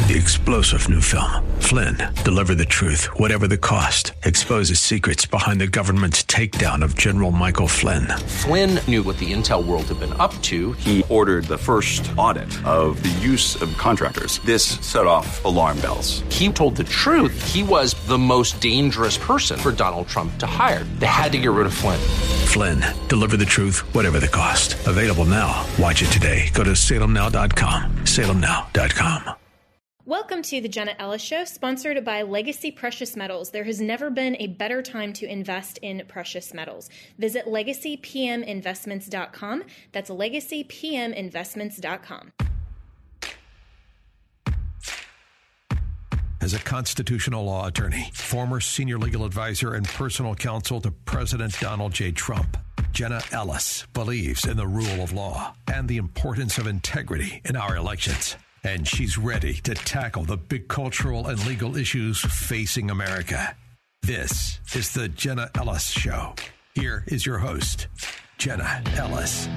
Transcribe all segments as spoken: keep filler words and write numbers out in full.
The explosive new film, Flynn, deliver the truth, whatever the cost, exposes secrets behind the government's takedown of General Michael Flynn. Flynn knew what the intel world had been up to. He ordered the first audit of the use of contractors. This set off alarm bells. He told the truth. He was the most dangerous person for Donald Trump to hire. They had to get rid of Flynn. Flynn, deliver the truth, whatever the cost. Available now. Watch it today. Go to salem now dot com. salem now dot com. Welcome to the Jenna Ellis Show, sponsored by Legacy Precious Metals. There has never been a better time to invest in precious metals. Visit legacy p m investments dot com. That's legacy p m investments dot com. As a constitutional law attorney, former senior legal advisor and personal counsel to President Donald J. Trump, Jenna Ellis believes in the rule of law and the importance of integrity in our elections. And she's ready to tackle the big cultural and legal issues facing America. This is the Jenna Ellis Show. Here is your host, Jenna Ellis.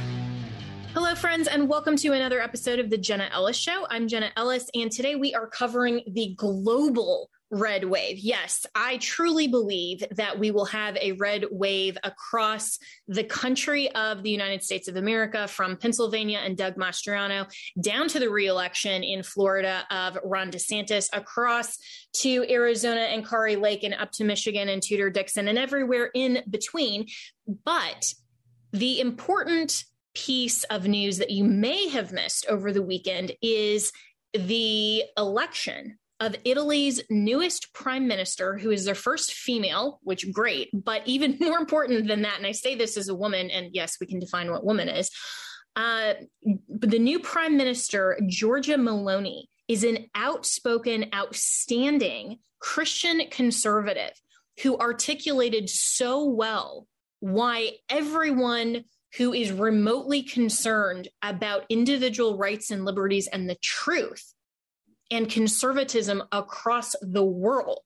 Hello, friends, and welcome to another episode of the Jenna Ellis Show. I'm Jenna Ellis, and today we are covering the global red wave. Yes, I truly believe that we will have a red wave across the country of the United States of America, from Pennsylvania and Doug Mastriano down to the re-election in Florida of Ron DeSantis, across to Arizona and Kari Lake, and up to Michigan and Tudor Dixon, and everywhere in between. But the important piece of news that you may have missed over the weekend is the election of Italy's newest prime minister, who is their first female, which great, but even more important than that, and I say this as a woman, and yes, we can define what woman is, uh, but the new prime minister, Giorgia Meloni, is an outspoken, outstanding Christian conservative who articulated so well why everyone who is remotely concerned about individual rights and liberties and the truth and conservatism across the world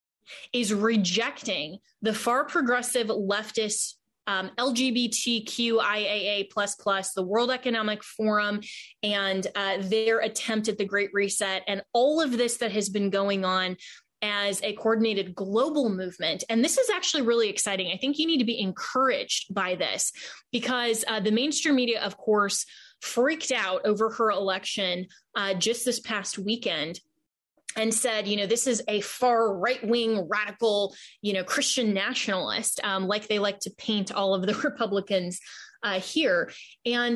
is rejecting the far progressive leftist um, L G B T Q I A A plus plus, the World Economic Forum, and uh, their attempt at the Great Reset, and all of this that has been going on as a coordinated global movement. And this is actually really exciting. I think you need to be encouraged by this, because uh, the mainstream media, of course, freaked out over her election uh, just this past weekend and said, you know, this is a far right-wing radical, you know, Christian nationalist, um, like they like to paint all of the Republicans uh, here. And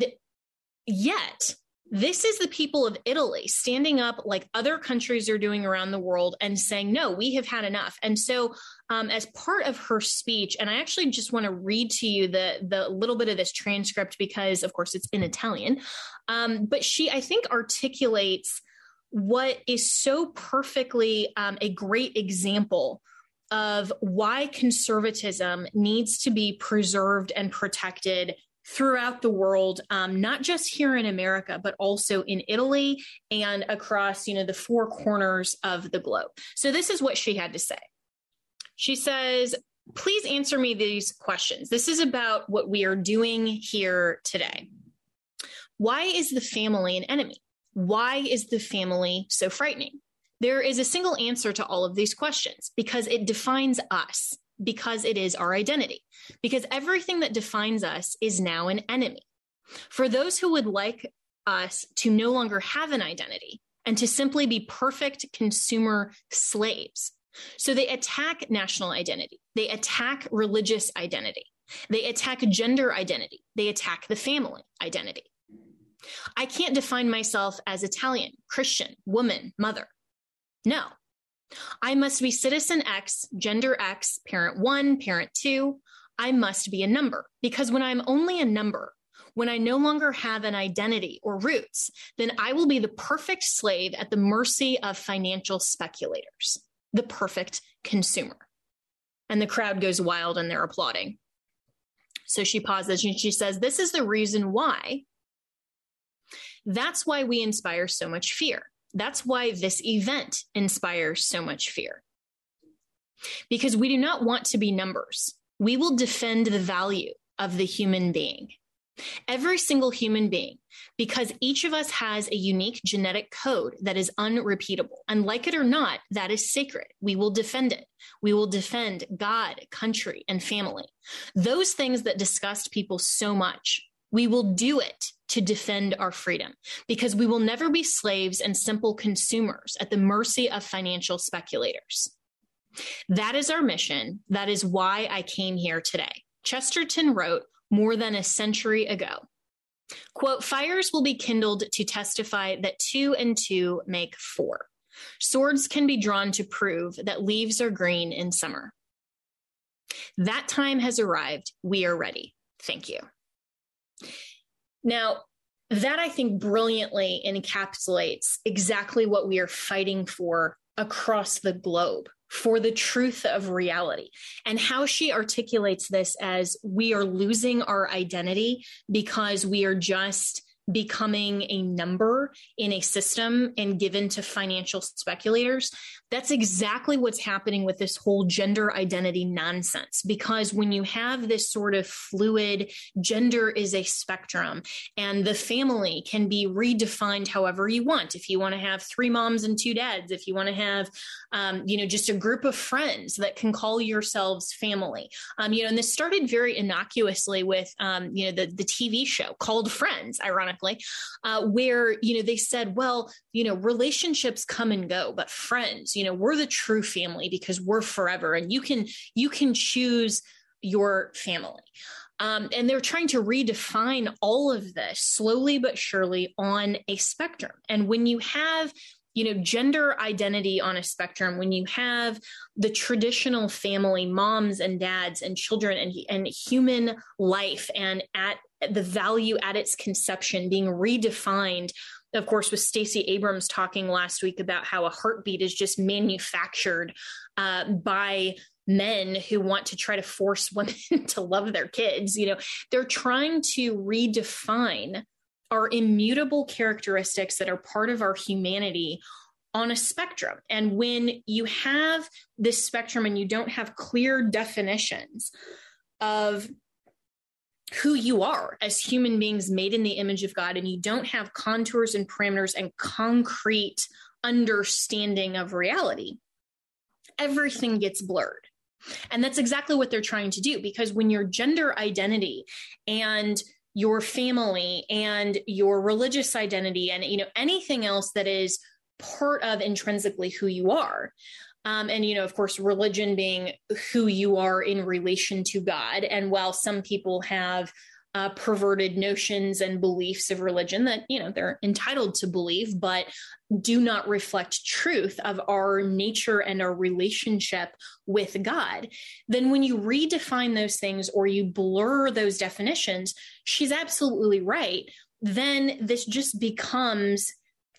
yet, this is the people of Italy standing up like other countries are doing around the world and saying, no, we have had enough. And so um, as part of her speech, and I actually just want to read to you the, the little bit of this transcript because, of course, it's in Italian. Um, but she, I think, articulates what is so perfectly um, a great example of why conservatism needs to be preserved and protected throughout the world, um, not just here in America, but also in Italy and across, you know, the four corners of the globe. So this is what she had to say. She says, please answer me these questions. This is about what we are doing here today. Why is the family an enemy? Why is the family so frightening? There is a single answer to all of these questions, because it defines us. Because it is our identity, because everything that defines us is now an enemy. For those who would like us to no longer have an identity and to simply be perfect consumer slaves. So they attack national identity. They attack religious identity. They attack gender identity. They attack the family identity. I can't define myself as Italian, Christian, woman, mother. No. I must be citizen X, gender X, parent one, parent two. I must be a number, because when I'm only a number, when I no longer have an identity or roots, then I will be the perfect slave at the mercy of financial speculators, the perfect consumer. And the crowd goes wild and they're applauding. So she pauses and she says, this is the reason why. That's why we inspire so much fear. That's why this event inspires so much fear. Because we do not want to be numbers. We will defend the value of the human being. Every single human being, because each of us has a unique genetic code that is unrepeatable. And like it or not, that is sacred. We will defend it. We will defend God, country, and family. Those things that disgust people so much, we will do it to defend our freedom, because we will never be slaves and simple consumers at the mercy of financial speculators. That is our mission. That is why I came here today. Chesterton wrote more than a century ago, quote, "Fires will be kindled to testify that two and two make four. Swords can be drawn to prove that leaves are green in summer. That time has arrived. We are ready. Thank you." Now, that I think brilliantly encapsulates exactly what we are fighting for across the globe, for the truth of reality, and how she articulates this as we are losing our identity because we are just becoming a number in a system and given to financial speculators. That's exactly what's happening with this whole gender identity nonsense, because when you have this sort of fluid, gender is a spectrum, and the family can be redefined however you want. If you want to have three moms and two dads, if you want to have, um, you know, just a group of friends that can call yourselves family, um, you know, and this started very innocuously with, um, you know, the, the T V show called Friends, ironically, uh, where, you know, they said, well, you know, relationships come and go, but friends, you know, we're the true family because we're forever, and you can, you can choose your family. Um, and they're trying to redefine all of this slowly but surely on a spectrum. And when you have, you know, gender identity on a spectrum, when you have the traditional family, moms and dads and children and, and human life, and at the value at its conception being redefined, of course, with Stacey Abrams talking last week about how a heartbeat is just manufactured uh, by men who want to try to force women to love their kids. You know, they're trying to redefine our immutable characteristics that are part of our humanity on a spectrum. And when you have this spectrum and you don't have clear definitions of who you are as human beings made in the image of God, and you don't have contours and parameters and concrete understanding of reality, everything gets blurred. And that's exactly what they're trying to do, because when your gender identity and your family and your religious identity and, you know, anything else that is part of intrinsically who you are, Um, and, you know, of course, religion being who you are in relation to God. And while some people have uh, perverted notions and beliefs of religion that, you know, they're entitled to believe, but do not reflect truth of our nature and our relationship with God, then when you redefine those things or you blur those definitions, she's absolutely right. Then this just becomes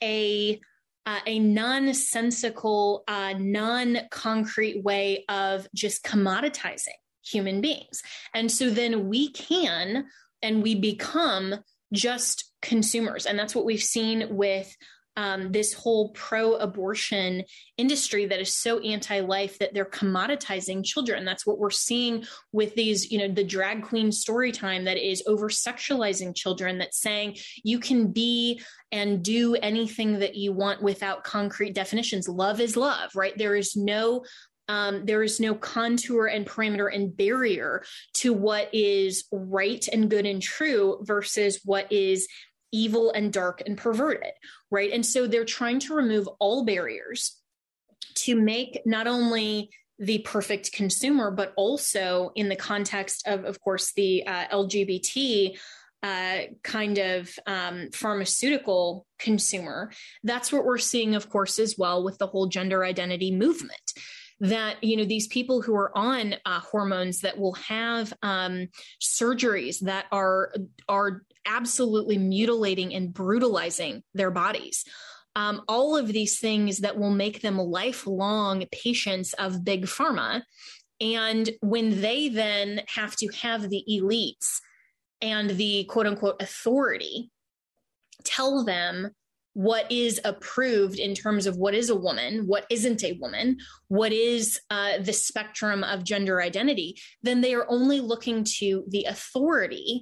a Uh, a nonsensical, uh, non-concrete way of just commoditizing human beings. And so then we can, and we become just consumers. And that's what we've seen with um, this whole pro-abortion industry that is so anti-life that they're commoditizing children. That's what we're seeing with these, you know, the drag queen story time that is over-sexualizing children, that's saying you can be and do anything that you want without concrete definitions. Love is love, right? There is no Um, there is no contour and parameter and barrier to what is right and good and true versus what is evil and dark and perverted, right? And so they're trying to remove all barriers to make not only the perfect consumer, but also in the context of, of course, the uh, L G B T uh, kind of um, pharmaceutical consumer. That's what we're seeing, of course, as well with the whole gender identity movement. That, you know, these people who are on uh, hormones that will have um, surgeries that are are absolutely mutilating and brutalizing their bodies. Um, all of these things that will make them lifelong patients of big pharma. And when they then have to have the elites and the quote unquote authority tell them what is approved in terms of what is a woman, what isn't a woman, what is uh, the spectrum of gender identity, then they are only looking to the authority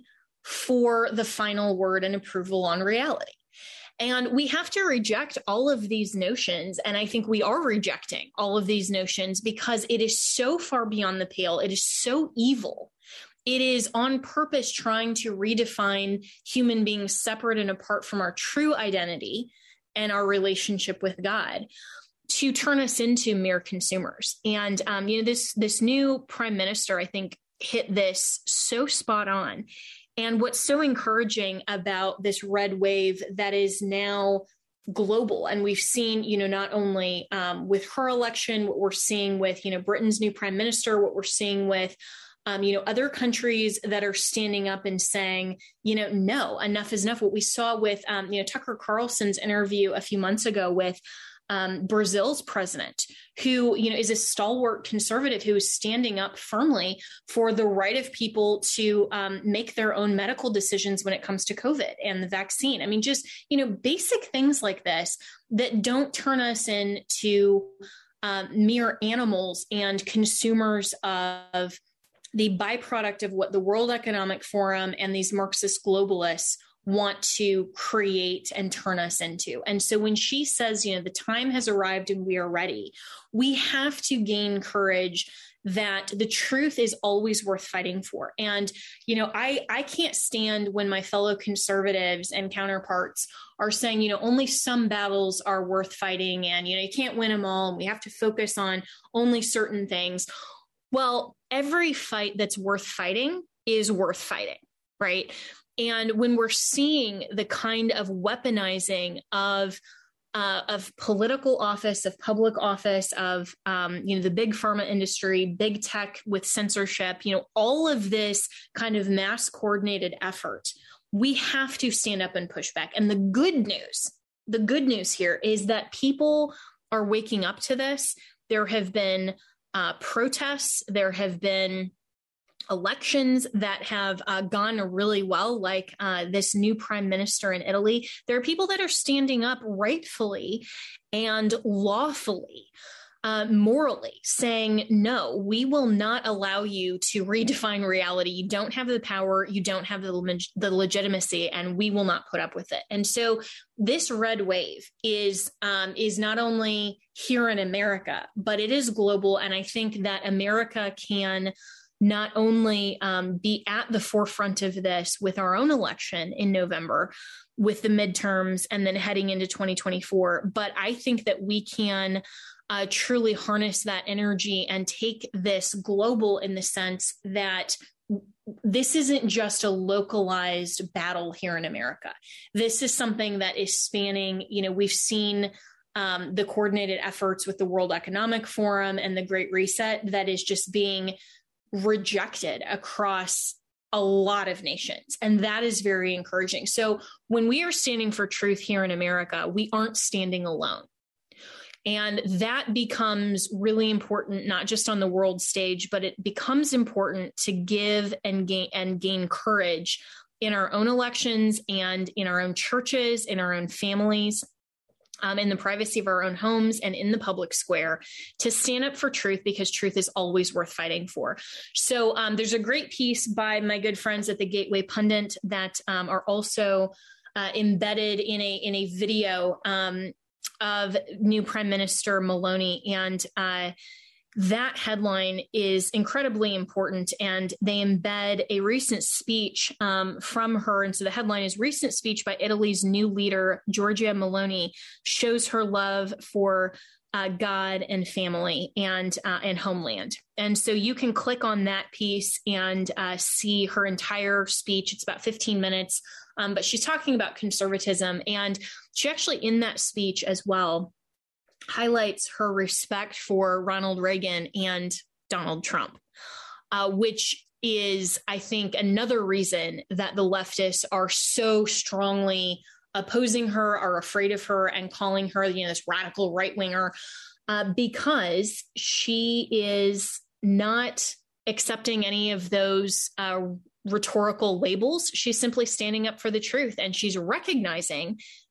for the final word and approval on reality. And we have to reject all of these notions. And I think we are rejecting all of these notions because it is so far beyond the pale. It is so evil. It is on purpose trying to redefine human beings separate and apart from our true identity and our relationship with God to turn us into mere consumers. And, um, you know, this, this new prime minister, I think, hit this so spot on. And what's so encouraging about this red wave that is now global, and we've seen, you know, not only um, with her election, what we're seeing with, you know, Britain's new prime minister, what we're seeing with, um, you know, other countries that are standing up and saying, you know, no, enough is enough. What we saw with, um, you know, Tucker Carlson's interview a few months ago with Um, Brazil's president, who, you know, is a stalwart conservative who is standing up firmly for the right of people to um, make their own medical decisions when it comes to COVID and the vaccine. I mean, just, you know, basic things like this that don't turn us into um, mere animals and consumers of the byproduct of what the World Economic Forum and these Marxist globalists want to create and turn us into. And so when she says, you know, the time has arrived and we are ready, we have to gain courage that the truth is always worth fighting for. And, you know, I, I can't stand when my fellow conservatives and counterparts are saying, you know, only some battles are worth fighting and, you know, you can't win them all and we have to focus on only certain things. Well, every fight that's worth fighting is worth fighting, right? And when we're seeing the kind of weaponizing of uh, of political office, of public office, of um, you know the big pharma industry, big tech with censorship, you know all of this kind of mass coordinated effort, we have to stand up and push back. And the good news, the good news here is that people are waking up to this. There have been uh, protests. There have been elections that have uh, gone really well, like uh, this new prime minister in Italy. There are people that are standing up rightfully and lawfully, uh, morally, saying, no, we will not allow you to redefine reality. You don't have the power, you don't have the, leg- the legitimacy, and we will not put up with it. And so this red wave is um, is not only here in America, but it is global. And I think that America can not only um, be at the forefront of this with our own election in November, with the midterms, and then heading into twenty twenty-four, but I think that we can uh, truly harness that energy and take this global in the sense that this isn't just a localized battle here in America. This is something that is spanning, you know, we've seen um, the coordinated efforts with the World Economic Forum and the Great Reset that is just being rejected across a lot of nations. And that is very encouraging. So when we are standing for truth here in America, we aren't standing alone. And that becomes really important, not just on the world stage, but it becomes important to give and gain and gain courage in our own elections and in our own churches, in our own families, Um, in the privacy of our own homes and in the public square, to stand up for truth, because truth is always worth fighting for. So um, there's a great piece by my good friends at the Gateway Pundit that um, are also uh, embedded in a in a video um, of new Prime Minister Meloni, and uh, that headline is incredibly important, and they embed a recent speech um, from her. And so the headline is "Recent Speech by Italy's New Leader, Giorgia Meloni, Shows Her Love for uh, God and Family and uh, and Homeland." And so you can click on that piece and uh, see her entire speech. It's about fifteen minutes, um, but she's talking about conservatism. And she actually, in that speech as well, highlights her respect for Ronald Reagan and Donald Trump, uh, which is, I think, another reason that the leftists are so strongly opposing her, are afraid of her, and calling her, you know, this radical right winger, uh, because she is not accepting any of those uh, rhetorical labels. She's simply standing up for the truth, and she's recognizing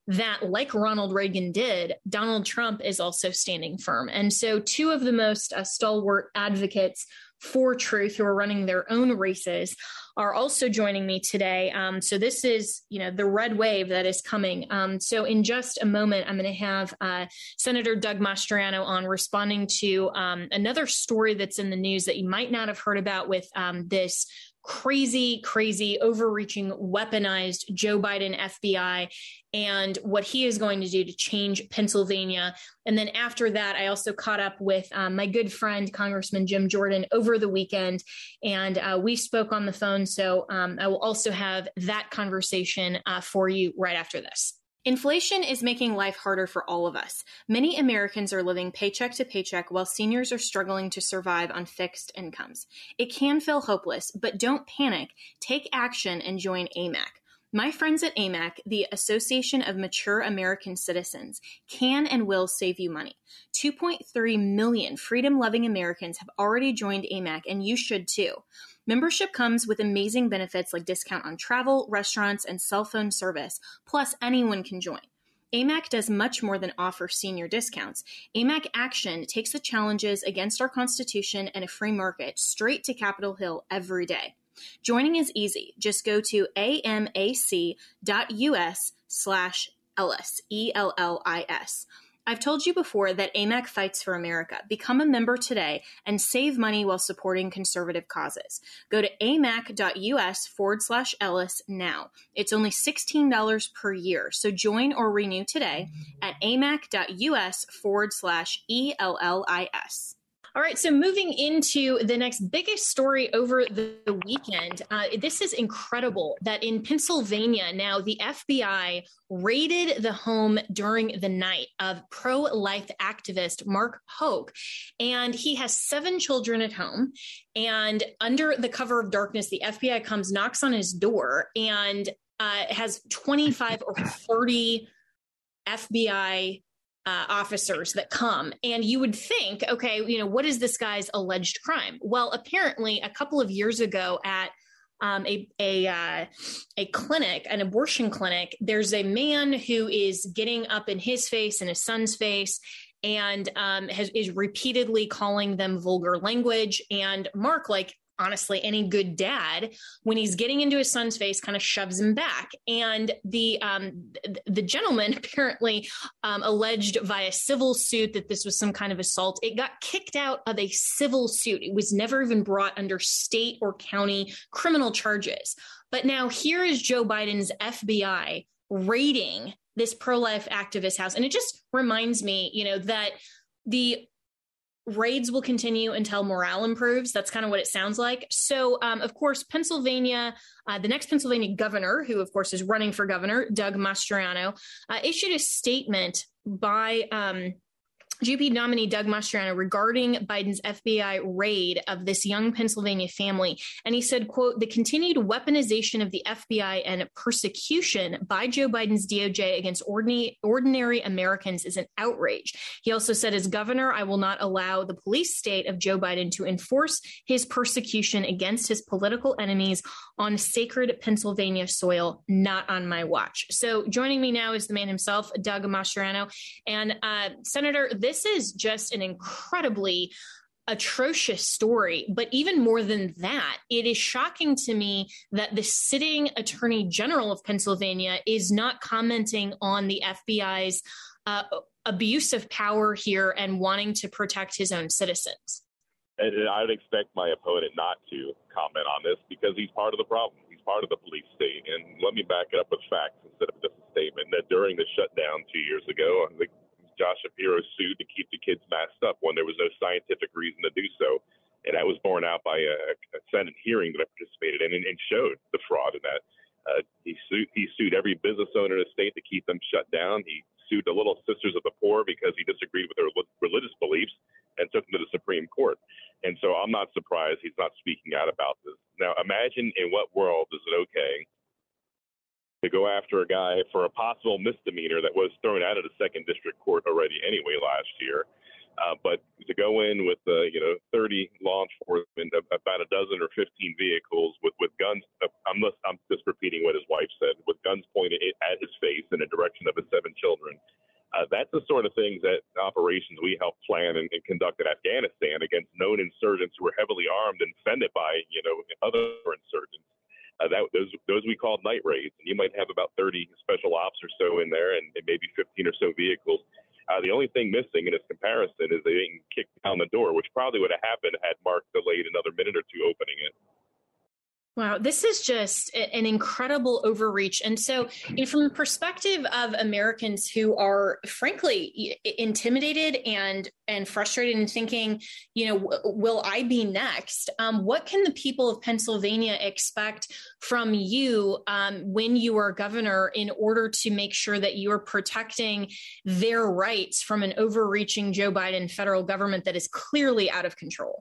that, like Ronald Reagan did, Donald Trump is also standing firm. And so two of the most uh, stalwart advocates for truth who are running their own races are also joining me today. Um, so this is, you know, the red wave that is coming. Um, so in just a moment, I'm going to have uh, Senator Doug Mastriano on responding to um, another story that's in the news that you might not have heard about with um, this crazy, crazy, overreaching, weaponized Joe Biden F B I and what he is going to do to change Pennsylvania. And then after that, I also caught up with um, my good friend, Congressman Jim Jordan, over the weekend, and uh, we spoke on the phone. So um, I will also have that conversation uh, for you right after this. Inflation is making life harder for all of us. Many Americans are living paycheck to paycheck while seniors are struggling to survive on fixed incomes. It can feel hopeless, but don't panic. Take action and join A M A C. My friends at A M A C, the Association of Mature American Citizens, can and will save you money. two point three million freedom-loving Americans have already joined A M A C, and you should too. Membership comes with amazing benefits like discount on travel, restaurants, and cell phone service. Plus, anyone can join. A M A C does much more than offer senior discounts. A M A C Action takes the challenges against our Constitution and a free market straight to Capitol Hill every day. Joining is easy. Just go to amac.us slash Ellis, E L L I S. I've told you before that A M A C fights for America. Become a member today and save money while supporting conservative causes. Go to amac.us forward slash Ellis now. It's only sixteen dollars per year. So join or renew today at amac.us forward slash E L L I S. All right, so moving into the next biggest story over the weekend, uh, this is incredible that in Pennsylvania now the F B I raided the home during the night of pro-life activist Mark Hoke, and he has seven children at home. And under the cover of darkness, the F B I comes, knocks on his door, and uh, has twenty-five or thirty F B I Uh, officers that come, and you would think, okay, you know, what is this guy's alleged crime? Well, apparently a couple of years ago at um, a a, uh, a clinic, an abortion clinic, there's a man who is getting up in his face and his son's face and um, has, is repeatedly calling them vulgar language. And Mark, like, honestly, any good dad, when he's getting into his son's face, kind of shoves him back. And the um, the gentleman apparently um, alleged via civil suit that this was some kind of assault. It got kicked out of a civil suit. It was never even brought under state or county criminal charges. But now here is Joe Biden's F B I raiding this pro-life activist house. And it just reminds me, you know, that the raids will continue until morale improves. That's kind of what it sounds like. So, um, of course, Pennsylvania, uh, the next Pennsylvania governor, who, of course, is running for governor, Doug Mastriano, uh, issued a statement by um, G O P nominee Doug Mastriano regarding Biden's F B I raid of this young Pennsylvania family. And he said, quote, the continued weaponization of the F B I and persecution by Joe Biden's D O J against ordinary, ordinary Americans is an outrage. He also said, as governor, I will not allow the police state of Joe Biden to enforce his persecution against his political enemies on sacred Pennsylvania soil, not on my watch. So joining me now is the man himself, Doug Mastriano. And uh, Senator, this is just an incredibly atrocious story. But even more than that, it is shocking to me that the sitting Attorney General of Pennsylvania is not commenting on the F B I's uh, abuse of power here and wanting to protect his own citizens. And I would expect my opponent not to comment on this because he's part of the problem. He's part of the police state. And let me back it up with facts instead of just a statement that during the shutdown two years ago, I think Josh Shapiro sued to keep the kids masked up when there was no scientific reason to do so. And that was borne out by a, a Senate hearing that I participated in and, and showed the fraud in that. Uh, he sued he sued every business owner in the state to keep them shut down. He sued the Little Sisters of the Poor because he disagreed with their religious beliefs and took them to the Supreme Court. And so I'm not surprised he's not speaking out about this. Now, imagine in what world is it okay to go after a guy for a possible misdemeanor that was thrown out of the second district court already anyway last year, Uh, but to go in with, uh, you know, thirty law enforcement, about a dozen or fifteen vehicles with, with guns, I'm, I'm just repeating what his wife said, with guns pointed at his face in the direction of his seven children. Uh, that's the sort of things that operations we helped plan and, and conduct in Afghanistan against known insurgents who were heavily armed and defended by, you know, other insurgents. Uh, that those those we called night raids, and you might have about thirty special ops or so in there, and, and maybe fifteen or so vehicles. Uh, the only thing missing in this comparison is they didn't kick down the door, which probably would have happened had Mark delayed another minute or two opening it. Wow, this is just an incredible overreach. And so, you know, from the perspective of Americans who are frankly intimidated and and frustrated and thinking, you know, w- will I be next? Um, what can the people of Pennsylvania expect from you um, when you are governor in order to make sure that you are protecting their rights from an overreaching Joe Biden federal government that is clearly out of control?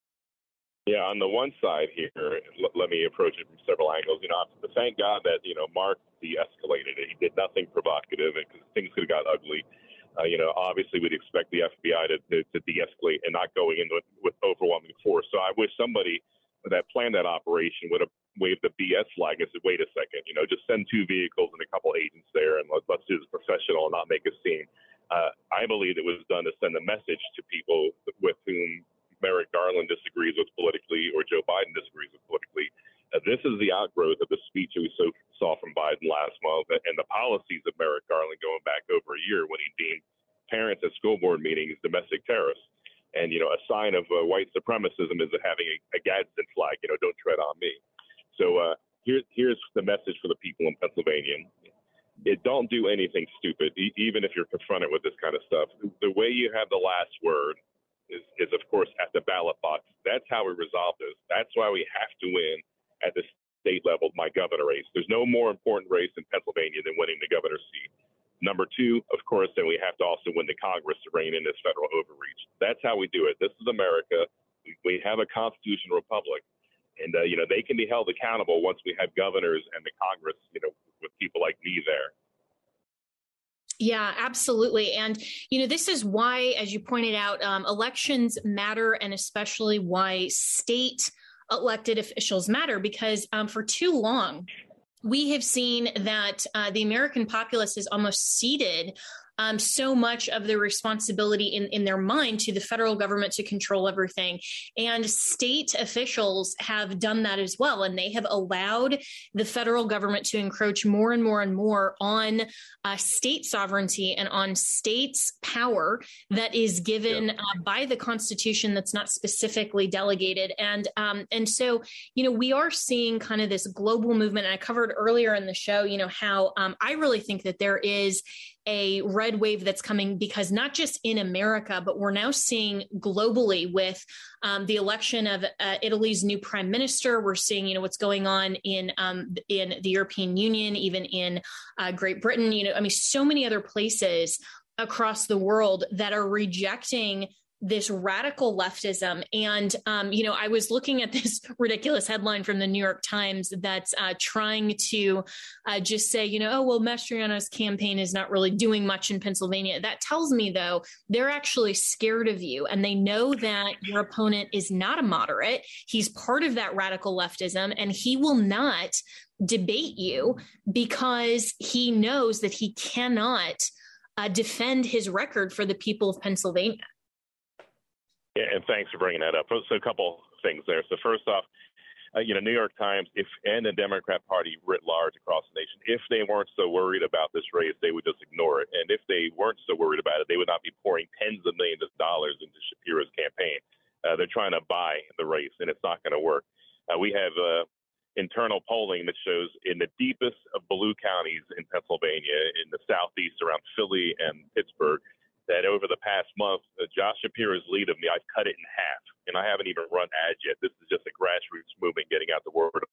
Yeah, on the one side here, l- let me approach it from several angles. You know, thank God that, you know, Mark de-escalated it. He did nothing provocative because things could have got ugly. Uh, you know, obviously we'd expect the F B I to, to, to de-escalate and not going in with, with overwhelming force. So I wish somebody that planned that operation would have waved the B S flag and said, wait a second, you know, just send two vehicles and a couple agents there and let, let's do this professional and not make a scene. Uh, I believe it was done to send a message to people with whom Merrick Garland disagrees with politically or Joe Biden disagrees with politically. Uh, this is the outgrowth of the speech we so, saw from Biden last month and the policies of Merrick Garland going back over a year when he deemed parents at school board meetings domestic terrorists. And, you know, a sign of uh, white supremacism is having a, a Gadsden flag, you know, don't tread on me. So uh, here, here's the message for the people in Pennsylvania. It don't do anything stupid, e- even if you're confronted with this kind of stuff. The way you have the last word Is, is, of course, at the ballot box. That's how we resolve this. That's why we have to win at the state level, my governor race. There's no more important race in Pennsylvania than winning the governor's seat. Number two, of course, then we have to also win the Congress to rein in this federal overreach. That's how we do it. This is America. We, we have a constitutional republic. And, uh, you know, they can be held accountable once we have governors and the Congress, you know, with people like me there. Yeah, absolutely. And, you know, this is why, as you pointed out, um, elections matter, and especially why state elected officials matter, because um, for too long, we have seen that uh, the American populace has almost ceded Um, so much of the responsibility in, in their mind to the federal government to control everything. And state officials have done that as well. And they have allowed the federal government to encroach more and more and more on uh, state sovereignty and on states' power that is given yeah. uh, by the Constitution that's not specifically delegated. And, um, and so, you know, we are seeing kind of this global movement. And I covered earlier in the show, you know, how um, I really think that there is a red wave that's coming, because not just in America, but we're now seeing globally with um, the election of uh, Italy's new prime minister. We're seeing, you know, what's going on in um, in the European Union, even in uh, Great Britain. You know, I mean, so many other places across the world that are rejecting this radical leftism. And, um, you know, I was looking at this ridiculous headline from the New York Times that's uh, trying to uh, just say, you know, oh, well, Mastriano's campaign is not really doing much in Pennsylvania. That tells me, though, they're actually scared of you. And they know that your opponent is not a moderate. He's part of that radical leftism, and he will not debate you because he knows that he cannot uh, defend his record for the people of Pennsylvania. Yeah, and thanks for bringing that up. So a couple things there. So first off, uh, you know, New York Times, if and the Democrat Party writ large across the nation, if they weren't so worried about this race, they would just ignore it. And if they weren't so worried about it, they would not be pouring tens of millions of dollars into Shapiro's campaign. Uh, they're trying to buy the race, and it's not going to work. Uh, we have uh, internal polling that shows in the deepest of blue counties in Pennsylvania, in the southeast around Philly and Pittsburgh, that over the past month, uh, Josh Shapiro's lead of me, I've cut it in half, and I haven't even run ads yet. This is just a grassroots movement getting out the word in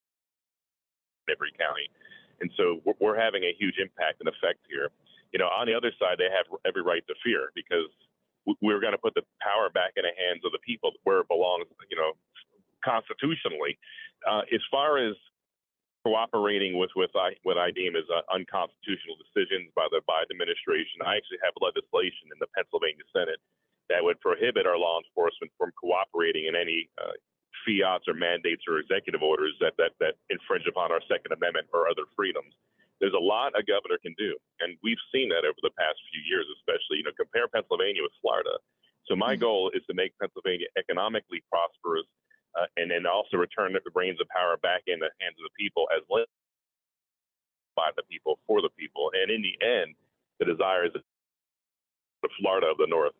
every county. And so we're, we're having a huge impact and effect here. You know, on the other side, they have every right to fear, because we're going to put the power back in the hands of the people where it belongs, you know, constitutionally. Uh, as far as cooperating with with I, what I deem as uh, unconstitutional decisions by the Biden administration, I actually have legislation in the Pennsylvania Senate prohibit our law enforcement from cooperating in any uh, fiats or mandates or executive orders that, that, that infringe upon our Second Amendment or other freedoms. There's a lot a governor can do, and we've seen that over the past few years, especially. You know, compare Pennsylvania with Florida. So my mm-hmm. goal is to make Pennsylvania economically prosperous uh, and then also return the reins of power back in the hands of the people as led by the people for the people. And in the end, the desire is the Florida of the North.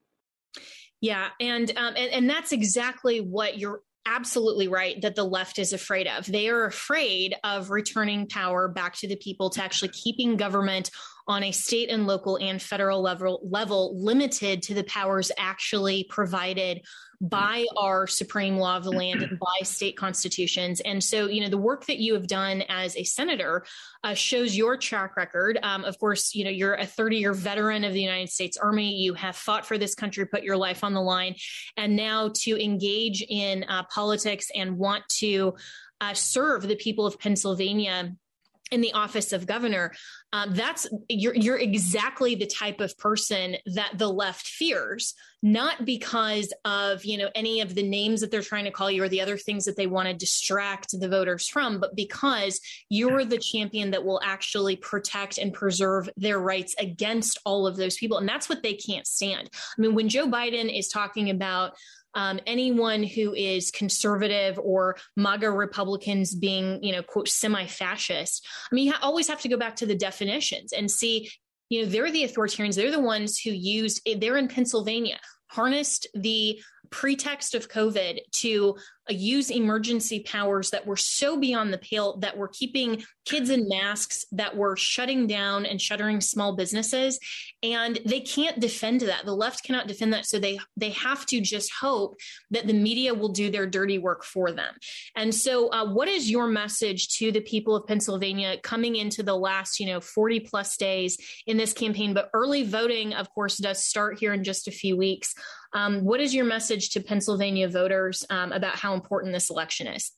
Yeah, and, um, and and that's exactly what you're absolutely right that the left is afraid of. They are afraid of returning power back to the people, to actually keeping government on a state and local and federal level, level limited to the powers actually provided by our supreme law of the land and by state constitutions. And so, you know, the work that you have done as a senator uh, shows your track record. Um, of course, you know, you're a thirty-year veteran of the United States Army. You have fought for this country, put your life on the line, and now to engage in uh, politics and want to uh, serve the people of Pennsylvania in the office of governor. Um, that's you're, you're exactly the type of person that the left fears, not because of, you know, any of the names that they're trying to call you or the other things that they want to distract the voters from, but because you're the champion that will actually protect and preserve their rights against all of those people. And that's what they can't stand. I mean, when Joe Biden is talking about Um, anyone who is conservative or MAGA Republicans being, you know, quote, semi-fascist. I mean, you ha- always have to go back to the definitions and see, you know, they're the authoritarians. They're the ones who used, they're in Pennsylvania, harnessed the pretext of COVID to uh, use emergency powers that were so beyond the pale, that were keeping kids in masks, that were shutting down and shuttering small businesses. And they can't defend that. The left cannot defend that. So they, they have to just hope that the media will do their dirty work for them. And so uh, what is your message to the people of Pennsylvania coming into the last, you know, forty plus days in this campaign? But early voting, of course, does start here in just a few weeks. Um, what is your message to Pennsylvania voters um, about how important this election is?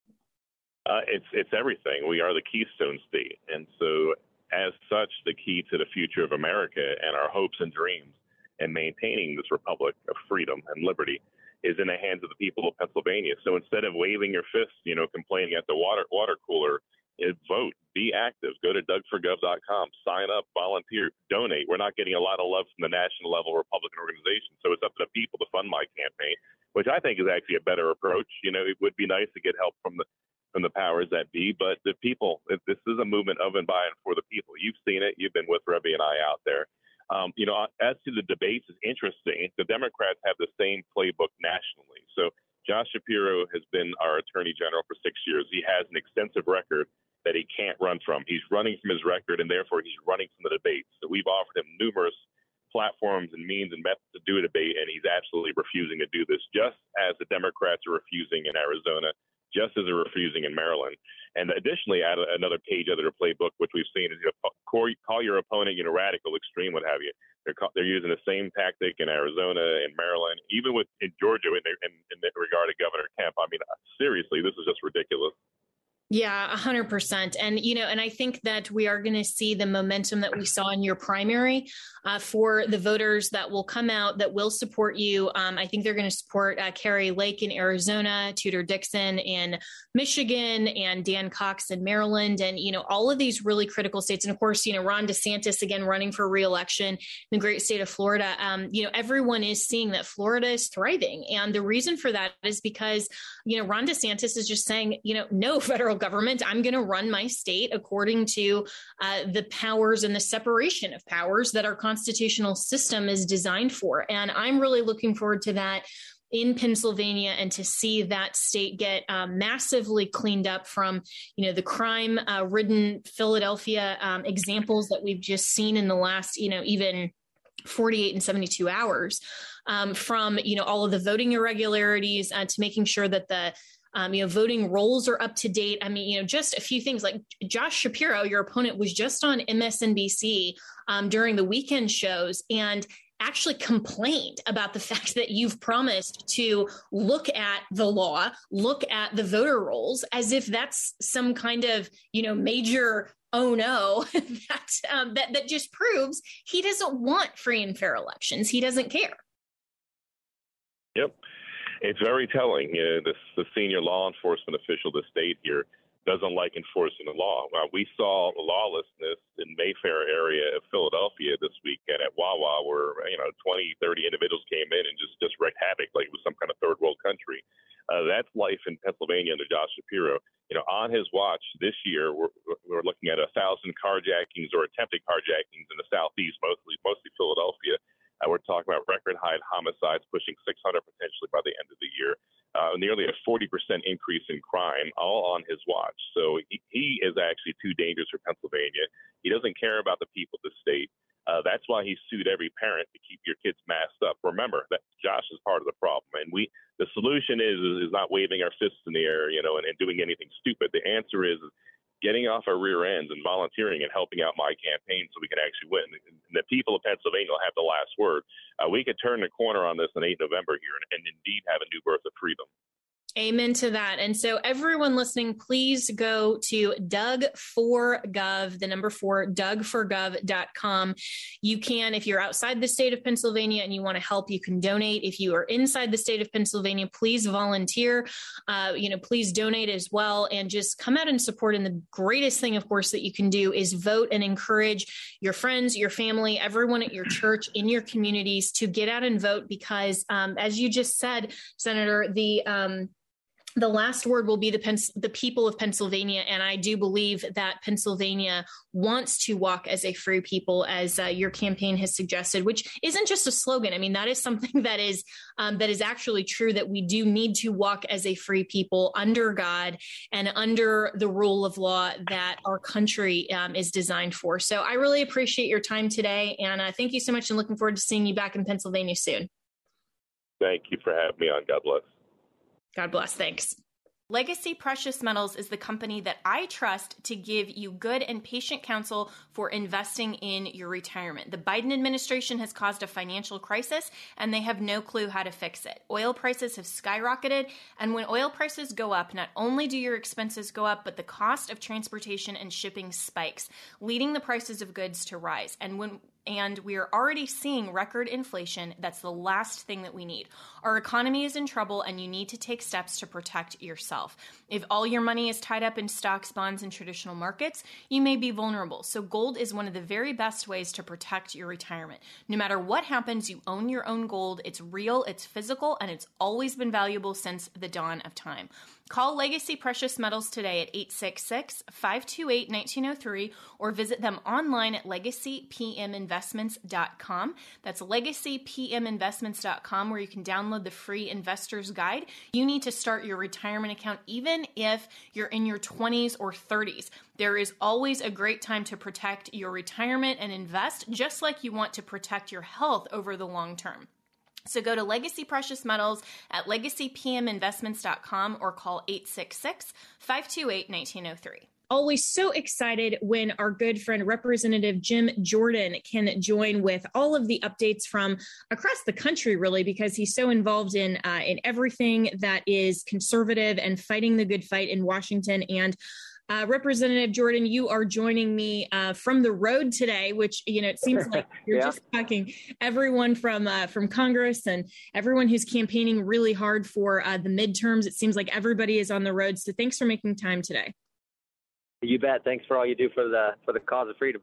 Uh, it's it's everything. We are the Keystone State. And so as such, the key to the future of America and our hopes and dreams and maintaining this republic of freedom and liberty is in the hands of the people of Pennsylvania. So instead of waving your fist, you know, complaining at the water water cooler, vote, be active, go to doug for gov dot com, sign up, volunteer, donate. We're not getting a lot of love from the national level Republican organization. So it's up to the people to fund my campaign, which I think is actually a better approach. You know, it would be nice to get help from the from the powers that be, but the people, this is a movement of and by and for the people. You've seen it. You've been with Rebbe and I out there. Um, you know, as to the debates, is interesting. The Democrats have the same playbook nationally. So Josh Shapiro has been our attorney general for six years. He has an extensive record that he can't run from. He's running from his record, and therefore he's running from the debates. So we've offered him numerous platforms and means and methods to do a debate, and he's absolutely refusing to do this, just as the Democrats are refusing in Arizona, just as they're refusing in Maryland. And additionally, add another page out of their playbook, which we've seen is, you know, call, call your opponent, you know, radical, extreme, what have you. They're they're using the same tactic in Arizona and Maryland, even with in Georgia in, in, in regard to Governor Kemp. I mean, seriously, this is just ridiculous. Yeah, a hundred percent. And, you know, and I think that we are going to see the momentum that we saw in your primary uh, for the voters that will come out, that will support you. Um, I think they're going to support uh, Kari Lake in Arizona, Tudor Dixon in Michigan, and Dan Cox in Maryland. And, you know, all of these really critical states. And of course, you know, Ron DeSantis, again, running for reelection in the great state of Florida. Um, you know, everyone is seeing that Florida is thriving. And the reason for that is because, you know, Ron DeSantis is just saying, you know, no federal government. I'm going to run my state according to uh, the powers and the separation of powers that our constitutional system is designed for. And I'm really looking forward to that in Pennsylvania, and to see that state get uh, massively cleaned up from, you know, the crime uh, ridden Philadelphia um, examples that we've just seen in the last, you know, even forty-eight and seventy-two hours, um, from, you know, all of the voting irregularities uh, to making sure that the Um, you know, voting rolls are up to date. I mean, you know, just a few things like Josh Shapiro, your opponent, was just on M S N B C um, during the weekend shows and actually complained about the fact that you've promised to look at the law, look at the voter rolls, as if that's some kind of, you know, major oh no, that, um, that that just proves he doesn't want free and fair elections. He doesn't care. Yep. It's very telling. You know, this, the senior law enforcement official of the state here doesn't like enforcing the law. Uh, we saw lawlessness in Mayfair area of Philadelphia this weekend at Wawa, where, you know, twenty, thirty individuals came in and just, just wreaked havoc like it was some kind of third world country. Uh, that's life in Pennsylvania under Josh Shapiro. You know, on his watch this year, we're, we're looking at a thousand carjackings or attempted carjackings in the southeast, mostly mostly Philadelphia. Uh, we're talking about record high homicides pushing six hundred potentially by the end of the year. Uh, nearly a forty percent increase in crime, all on his watch. So he, he is actually too dangerous for Pennsylvania. He doesn't care about the people of the state. Uh, that's why he sued every parent to keep your kids masked up. Remember that Josh is part of the problem, and we. The solution is is not waving our fists in the air, you know, and, and doing anything stupid. The answer is getting off our rear ends and volunteering and helping out my campaign so we can actually win. And the people of Pennsylvania will have the last word. Uh, we could turn the corner on this on the eighth of November here and, and indeed have a new birth of freedom. Amen to that. And so everyone listening, please go to Doug for Gov, the number four, doug for gov dot com. You can, if you're outside the state of Pennsylvania and you want to help, you can donate. If you are inside the state of Pennsylvania, please volunteer, uh, you know, please donate as well, and just come out and support. And the greatest thing, of course, that you can do is vote and encourage your friends, your family, everyone at your church, in your communities to get out and vote, because um, as you just said, Senator, the, um, The last word will be the Pens- the people of Pennsylvania, and I do believe that Pennsylvania wants to walk as a free people, as uh, your campaign has suggested, which isn't just a slogan. I mean, that is something that is um, that is actually true, that we do need to walk as a free people under God and under the rule of law that our country um, is designed for. So I really appreciate your time today, and uh, thank you so much, and looking forward to seeing you back in Pennsylvania soon. Thank you for having me on. God bless. God bless. Thanks. Legacy Precious Metals is the company that I trust to give you good and patient counsel for investing in your retirement. The Biden administration has caused a financial crisis, and they have no clue how to fix it. Oil prices have skyrocketed, and when oil prices go up, not only do your expenses go up, but the cost of transportation and shipping spikes, leading the prices of goods to rise. And when And we are already seeing record inflation. That's the last thing that we need. Our economy is in trouble, and you need to take steps to protect yourself. If all your money is tied up in stocks, bonds, and traditional markets, you may be vulnerable. So gold is one of the very best ways to protect your retirement. No matter what happens, you own your own gold. It's real, it's physical, and it's always been valuable since the dawn of time. Call Legacy Precious Metals today at eight six six, five two eight, one nine zero three or visit them online at legacy p m investments dot com. That's legacy p m investments dot com, where you can download the free investor's guide. You need to start your retirement account even if you're in your twenties or thirties. There is always a great time to protect your retirement and invest, just like you want to protect your health over the long term. So go to Legacy Precious Metals at legacy p m investments dot com or call eight six six, five two eight, one nine zero three. Always so excited when our good friend Representative Jim Jordan can join with all of the updates from across the country, really, because he's so involved in uh, in everything that is conservative and fighting the good fight in Washington. And Uh, Representative Jordan, you are joining me uh, from the road today, which, you know, it seems like you're yeah. just talking everyone from uh, from Congress and everyone who's campaigning really hard for uh, the midterms. It seems like everybody is on the road. So thanks for making time today. You bet. Thanks for all you do for the for the cause of freedom.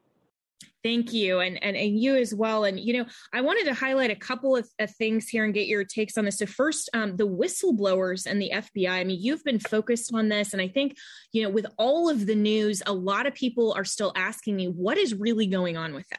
Thank you. And, and and you as well. And, you know, I wanted to highlight a couple of, of things here and get your takes on this. So first, um, the whistleblowers and the F B I. I mean, you've been focused on this. And I think, you know, with all of the news, a lot of people are still asking me, what is really going on with that?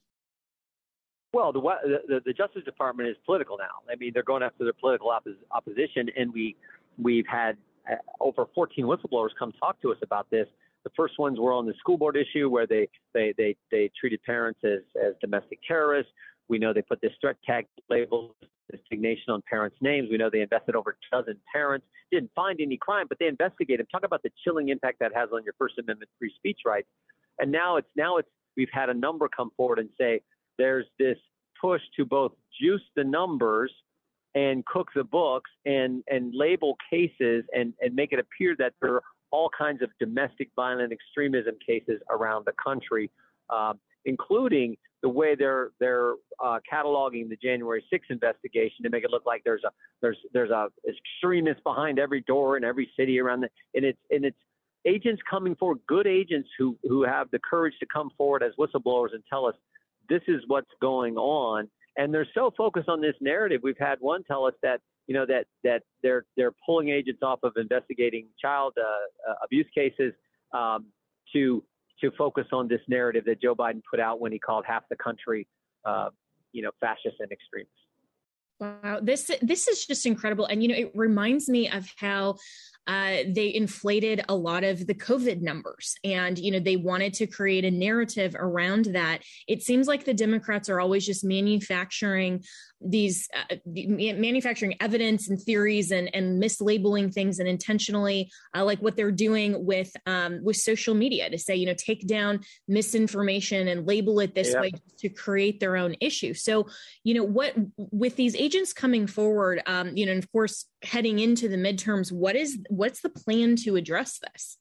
Well, the, the, the Justice Department is political now. I mean, they're going after their political oppos- opposition. And we, we've had uh, over fourteen whistleblowers come talk to us about this. The first ones were on the school board issue where they they they, they treated parents as, as domestic terrorists. We know they put this threat tag label, designation on parents' names. We know they invested over a dozen parents, didn't find any crime, but they investigated. Talk about the chilling impact that has on your First Amendment free speech rights. And now it's now it's we've had a number come forward and say there's this push to both juice the numbers and cook the books and and label cases and, and make it appear that there are all kinds of domestic violent extremism cases around the country, uh, including the way they're they're uh, cataloging the January sixth investigation to make it look like there's a there's there's a extremist behind every door in every city around the and it's and it's agents coming forward, good agents who who have the courage to come forward as whistleblowers and tell us this is what's going on. And they're so focused on this narrative. We've had one tell us that you know that that they're they're pulling agents off of investigating child uh, uh, abuse cases um, to to focus on this narrative that Joe Biden put out when he called half the country, uh, you know, fascist and extremists. Wow, this this is just incredible. And, you know, it reminds me of how uh, they inflated a lot of the COVID numbers. And, you know, they wanted to create a narrative around that. It seems like the Democrats are always just manufacturing these uh, manufacturing evidence and theories and, and mislabeling things and intentionally uh, like what they're doing with um, with social media to say, you know, take down misinformation and label it this yep. way to create their own issue. So, you know, what with these agents coming forward, um, you know, and of course, heading into the midterms, what is what's the plan to address this?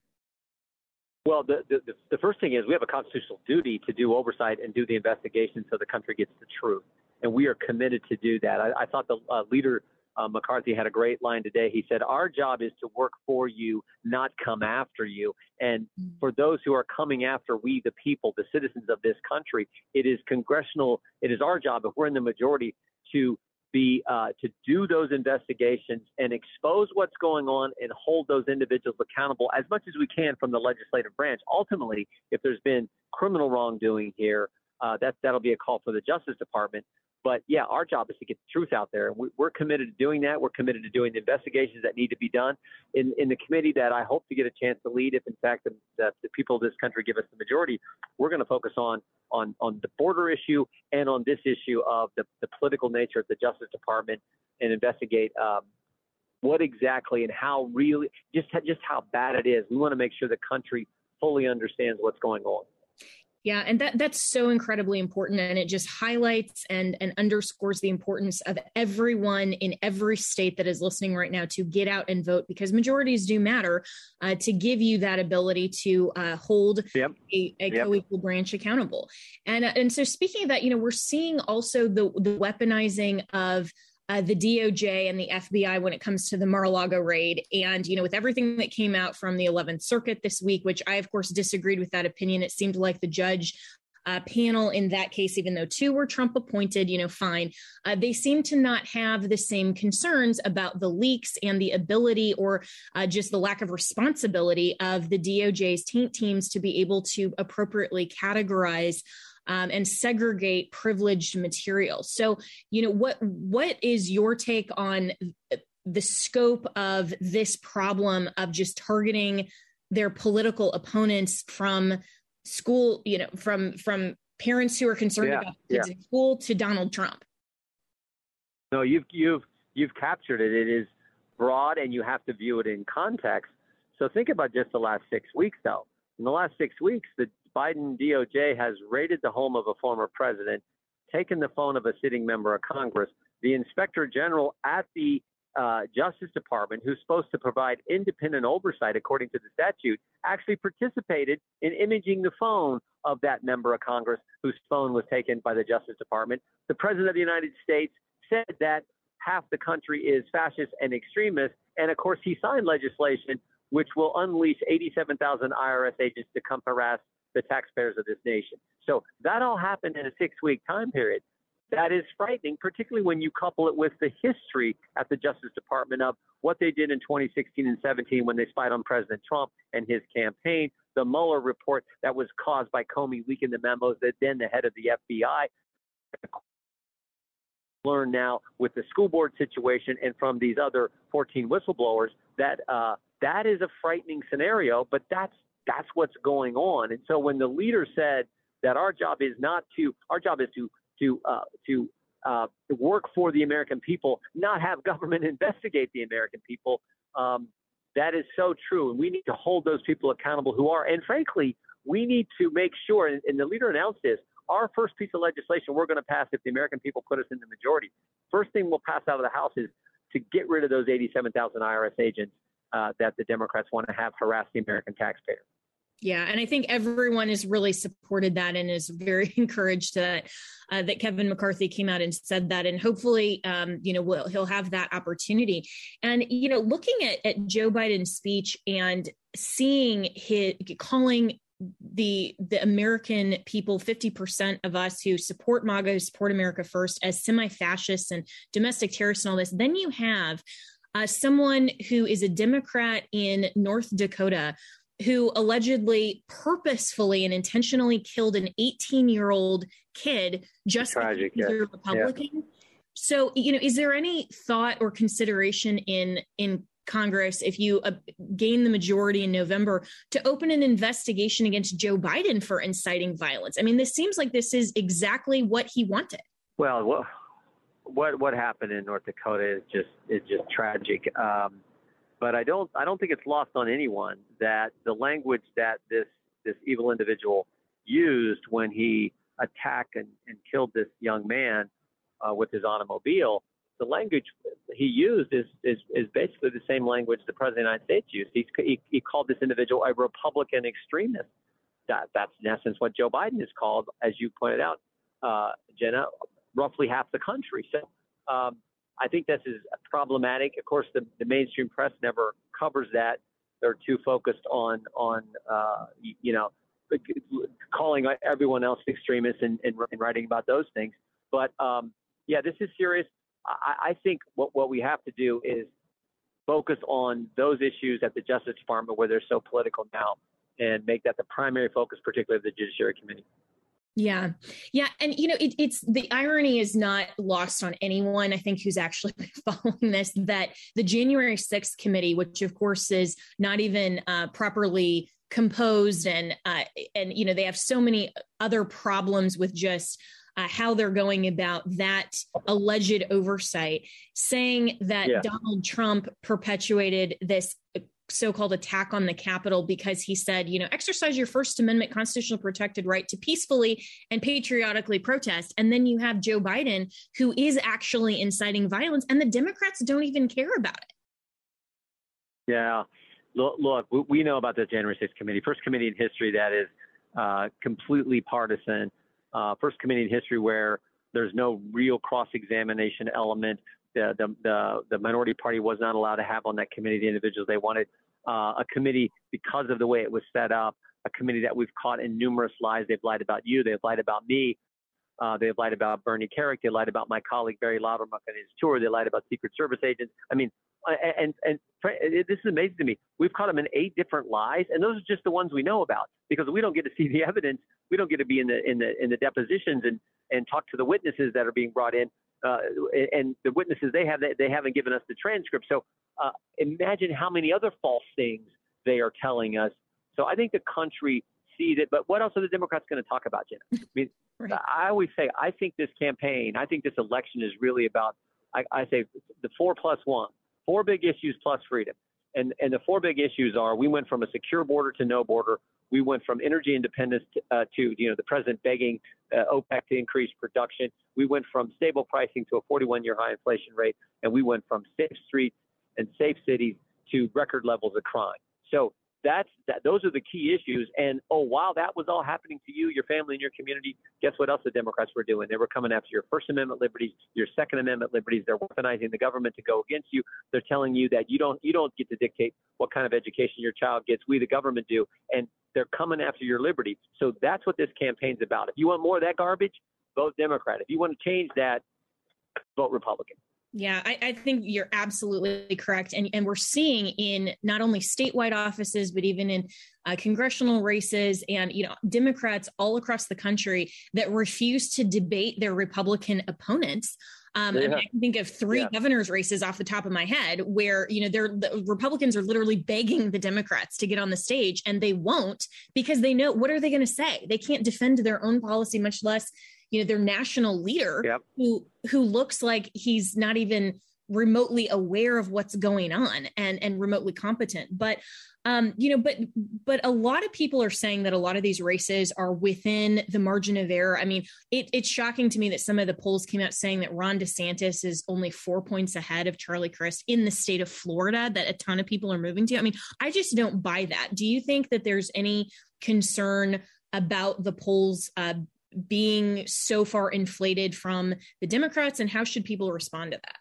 Well, the, the, the first thing is we have a constitutional duty to do oversight and do the investigation so the country gets the truth. And we are committed to do that. I, I thought the uh, leader, uh, McCarthy, had a great line today. He said, our job is to work for you, not come after you. And for those who are coming after we, the people, the citizens of this country, it is congressional. It is our job, if we're in the majority, to be uh, to do those investigations and expose what's going on and hold those individuals accountable as much as we can from the legislative branch. Ultimately, if there's been criminal wrongdoing here, uh, that, that'll be a call for the Justice Department. But, yeah, our job is to get the truth out there. We, we're committed to doing that. We're committed to doing the investigations that need to be done. In, in the committee that I hope to get a chance to lead, if, in fact, the, the, the people of this country give us the majority, we're going to focus on, on, on the border issue and on this issue of the, the political nature of the Justice Department and investigate um, what exactly and how really just, just how bad it is. We want to make sure the country fully understands what's going on. Yeah, and that that's so incredibly important. And it just highlights and, and underscores the importance of everyone in every state that is listening right now to get out and vote, because majorities do matter, uh, to give you that ability to uh, hold yep. a, a yep. co-equal branch accountable. And, uh, and so speaking of that, you know, we're seeing also the, the weaponizing of Uh, the D O J and the F B I when it comes to the Mar-a-Lago raid. And, you know, with everything that came out from the eleventh Circuit this week, which I, of course, disagreed with that opinion, it seemed like the judge uh, panel in that case, even though two were Trump appointed, you know, fine, uh, they seem to not have the same concerns about the leaks and the ability or uh, just the lack of responsibility of the D O J's taint teams to be able to appropriately categorize Um, and segregate privileged material. So, you know, what what is your take on the scope of this problem of just targeting their political opponents from school, you know, from from parents who are concerned yeah, about kids yeah. in school to Donald Trump? No, you've you've you've captured it. It is broad, and you have to view it in context. So think about just the last six weeks, though. In the last six weeks, the Biden D O J has raided the home of a former president, taken the phone of a sitting member of Congress. The inspector general at the uh, Justice Department, who's supposed to provide independent oversight according to the statute, actually participated in imaging the phone of that member of Congress whose phone was taken by the Justice Department. The president of the United States said that half the country is fascist and extremist. And of course, he signed legislation which will unleash eighty-seven thousand I R S agents to come harass the taxpayers of this nation. So that all happened in a six-week time period. That is frightening, particularly when you couple it with the history at the Justice Department of what they did in twenty sixteen and seventeen when they spied on President Trump and his campaign, the Mueller report that was caused by Comey leaking the memos that then the head of the F B I learned now with the school board situation and from these other fourteen whistleblowers that uh, that is a frightening scenario, but that's That's what's going on. And so when the leader said that our job is not to, our job is to to uh, to uh, work for the American people, not have government investigate the American people, um, that is so true. And we need to hold those people accountable who are. And frankly, we need to make sure, and, and the leader announced this, our first piece of legislation we're going to pass if the American people put us in the majority. First thing we'll pass out of the House is to get rid of those eighty-seven thousand I R S agents uh, that the Democrats want to have harass the American taxpayer. Yeah, and I think everyone has really supported that and is very encouraged that uh, that Kevin McCarthy came out and said that, and hopefully, um, you know, we'll, he'll have that opportunity. And you know, looking at, at Joe Biden's speech and seeing his calling the the American people, fifty percent of us who support MAGA, who support America First, as semi-fascists and domestic terrorists and all this, then you have uh, someone who is a Democrat in North Dakota who allegedly purposefully and intentionally killed an eighteen-year-old kid just Tragic, because he's yeah. a Republican. Yeah. So, you know, is there any thought or consideration in in Congress, if you uh, gain the majority in November, to open an investigation against Joe Biden for inciting violence? I mean, this seems like this is exactly what he wanted. Well, what what, what happened in North Dakota is just is just tragic. Um, But I don't I don't think it's lost on anyone that the language that this this evil individual used when he attacked and, and killed this young man uh, with his automobile, the language he used is, is is basically the same language the President of the United States used. He's, he, he called this individual a Republican extremist. That That's in essence what Joe Biden is called, as you pointed out, uh, Jenna, roughly half the country. So um, I think this is problematic. Of course, the, the mainstream press never covers that. They're too focused on, on uh, you know, calling everyone else extremists and, and, and writing about those things. But, um, yeah, this is serious. I, I think what, what we have to do is focus on those issues at the Justice Department where they're so political now and make that the primary focus, particularly of the Judiciary Committee. Yeah. Yeah. And, you know, it, it's the irony is not lost on anyone, I think, who's actually been following this, that the January sixth committee, which, of course, is not even uh, properly composed and, uh, and, you know, they have so many other problems with just uh, how they're going about that alleged oversight, saying that yeah. Donald Trump perpetuated this so-called attack on the Capitol because he said, you know, exercise your First Amendment constitutional protected right to peacefully and patriotically protest. And then you have Joe Biden, who is actually inciting violence, and the Democrats don't even care about it. Yeah. Look, look we know about the January sixth committee, first committee in history that is uh, completely partisan, uh, first committee in history where there's no real cross-examination element. The, the, the, the minority party was not allowed to have on that committee the individuals they wanted. Uh, a committee, because of the way it was set up, a committee that we've caught in numerous lies. They've lied about you. They've lied about me. Uh, they've lied about Bernie Carrick. They lied about my colleague Barry Loudermilk and his tour. They lied about Secret Service agents. I mean, and, and, and this is amazing to me. We've caught them in eight different lies, and those are just the ones we know about because we don't get to see the evidence. We don't get to be in the in the in the depositions and and talk to the witnesses that are being brought in. Uh, and the witnesses they have, they, they haven't given us the transcript. So uh, imagine how many other false things they are telling us. So I think the country sees it. But what else are the Democrats going to talk about, Jenna? I mean, right. I always say I think this campaign, I think this election is really about, I, I say, the four plus one, four big issues plus freedom. And, and the four big issues are we went from a secure border to no border. We went from energy independence to, uh, to you know, the president begging uh, OPEC to increase production. We went from stable pricing to a forty-one-year high inflation rate, and we went from safe streets and safe cities to record levels of crime. So that's that. Those are the key issues. And, oh, while that was all happening to you, your family, and your community, guess what else the Democrats were doing? They were coming after your First Amendment liberties, your Second Amendment liberties. They're weaponizing the government to go against you. They're telling you that you don't you don't get to dictate what kind of education your child gets. We, the government, do. And they're coming after your liberty. So that's what this campaign's about. If you want more of that garbage, vote Democrat. If you want to change that, vote Republican. Yeah, I, I think you're absolutely correct. And, and we're seeing in not only statewide offices, but even in uh, congressional races and, you know, Democrats all across the country that refuse to debate their Republican opponents. Um, yeah. I mean, I can think of three yeah. governor's races off the top of my head where, you know, they're the Republicans are literally begging the Democrats to get on the stage, and they won't because they know, what are they going to say? They can't defend their own policy, much less, you know, their national leader yep. who who looks like he's not even remotely aware of what's going on and, and remotely competent. But, um, you know, but but a lot of people are saying that a lot of these races are within the margin of error. I mean, it, it's shocking to me that some of the polls came out saying that Ron DeSantis is only four points ahead of Charlie Crist in the state of Florida that a ton of people are moving to. I mean, I just don't buy that. Do you think that there's any concern about the polls uh, being so far inflated from the Democrats, and how should people respond to that?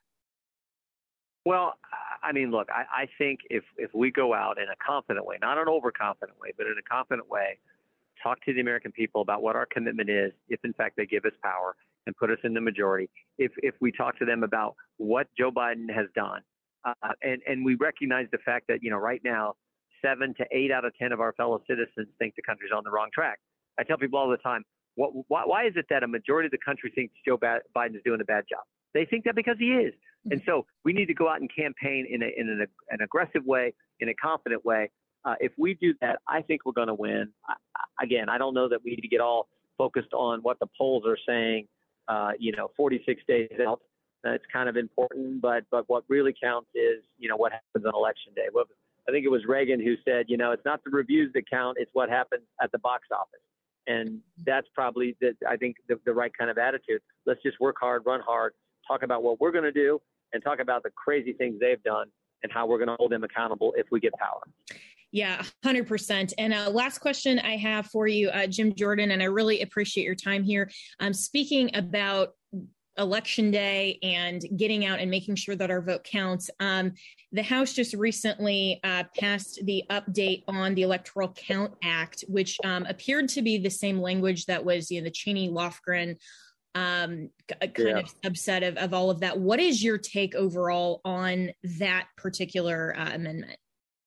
Well, I mean, look, I, I think if, if we go out in a confident way, not an overconfident way, but in a confident way, talk to the American people about what our commitment is, if in fact they give us power and put us in the majority, if if we talk to them about what Joe Biden has done, uh, and, and we recognize the fact that, you know, right now, seven to eight out of ten of our fellow citizens think the country's on the wrong track. I tell people all the time, what, why, why is it that a majority of the country thinks Joe Biden is doing a bad job? They think that because he is. And so we need to go out and campaign in, a, in an, an aggressive way, in a confident way. Uh, if we do that, I think we're going to win. I, again, I don't know that we need to get all focused on what the polls are saying, uh, you know, forty-six days out. Uh, it's kind of important, but but what really counts is, you know, what happens on election day. Well, I think it was Reagan who said, you know, it's not the reviews that count, it's what happens at the box office. And that's probably, the, I think, the, the right kind of attitude. Let's just work hard, run hard, talk about what we're going to do, and talk about the crazy things they've done and how we're going to hold them accountable if we get power. Yeah, one hundred percent. And uh, last question I have for you, uh, Jim Jordan, and I really appreciate your time here. Um, speaking about Election Day and getting out and making sure that our vote counts, um, the House just recently uh, passed the update on the Electoral Count Act, which um, appeared to be the same language that was, you know, the Cheney-Lofgren um, kind yeah. of subset of, of all of that. What is your take overall on that particular uh, amendment?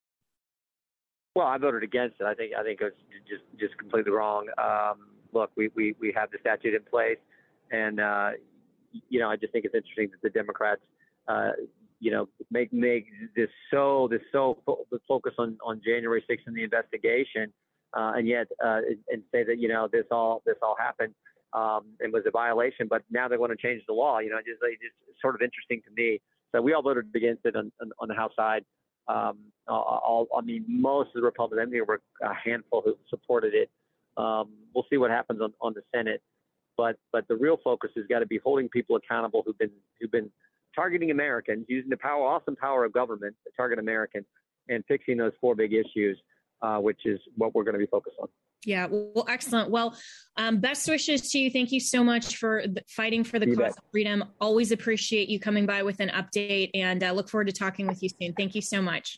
Well, I voted against it. I think I think it's just just completely wrong. Um, look, we, we, we have the statute in place, and uh, you know, I just think it's interesting that the Democrats, uh, you know, make make this so this so fo- focus on, on January sixth and the investigation, uh, and yet uh, and say that, you know, this all this all happened um, and was a violation, but now they want to change the law. You know, just like, just sort of interesting to me. So we all voted against it on, on, on the House side. Um, all, I mean, most of the Republicans, I think there were a handful who supported it. Um, we'll see what happens on, on the Senate, but but the real focus has got to be holding people accountable who've been who've been targeting Americans, using the power, awesome power of government to target Americans, and fixing those four big issues, uh, which is what we're going to be focused on. Yeah, well, excellent. Well, um, best wishes to you. Thank you so much for the, fighting for the you cause bet. of freedom. Always appreciate you coming by with an update, and uh, look forward to talking with you soon. Thank you so much.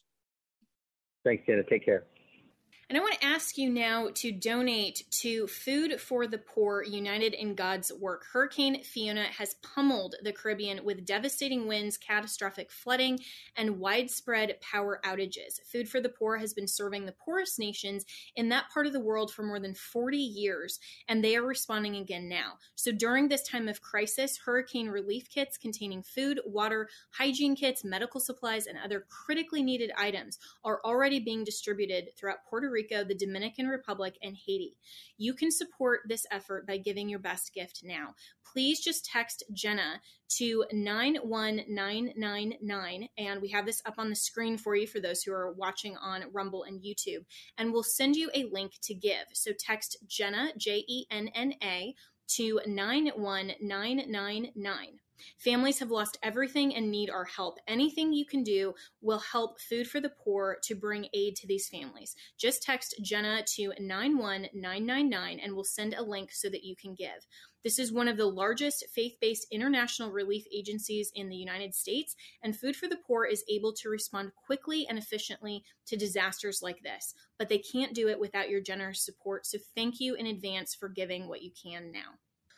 Thanks, Jenna. Take care. And I want to ask you now to donate to Food for the Poor, United in God's Work. Hurricane Fiona has pummeled the Caribbean with devastating winds, catastrophic flooding, and widespread power outages. Food for the Poor has been serving the poorest nations in that part of the world for more than forty years, and they are responding again now. So during this time of crisis, hurricane relief kits containing food, water, hygiene kits, medical supplies, and other critically needed items are already being distributed throughout Puerto Rico, the Dominican Republic, and Haiti. You can support this effort by giving your best gift now. Please just text Jenna to nine one nine nine nine, and we have this up on the screen for you for those who are watching on Rumble and YouTube, and we'll send you a link to give. So text Jenna, J E N N A, to nine one nine nine nine. Families have lost everything and need our help. Anything you can do will help Food for the Poor to bring aid to these families. Just text Jenna to nine one nine nine nine and we'll send a link so that you can give. This is one of the largest faith-based international relief agencies in the United States, and Food for the Poor is able to respond quickly and efficiently to disasters like this. But they can't do it without your generous support, so thank you in advance for giving what you can now.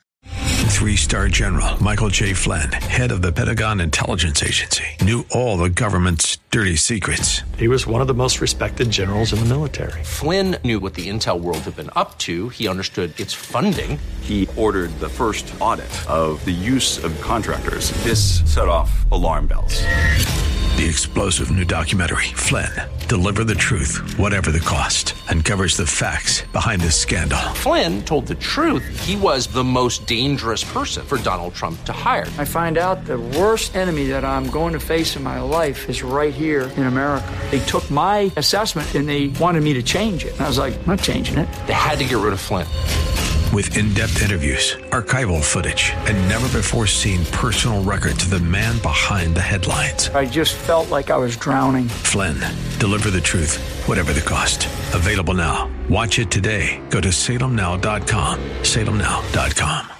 Three-star General Michael J. Flynn, head of the Pentagon Intelligence Agency, knew all the government's dirty secrets. He was one of the most respected generals in the military. Flynn knew what the intel world had been up to. He understood its funding. He ordered the first audit of the use of contractors. This set off alarm bells. The explosive new documentary, Flynn, Deliver the Truth, Whatever the Cost, uncovers the facts behind the scandal. Flynn told the truth. He was the most dangerous person for Donald Trump to hire. I find out the worst enemy that I'm going to face in my life is right here in America. They took my assessment and they wanted me to change it. And I was like, I'm not changing it. They had to get rid of Flynn. With in-depth interviews, archival footage, and never-before-seen personal records of the man behind the headlines. I just felt like I was drowning. Flynn, deliver the truth, whatever the cost. Available now. Watch it today. Go to salem now dot com. salem now dot com.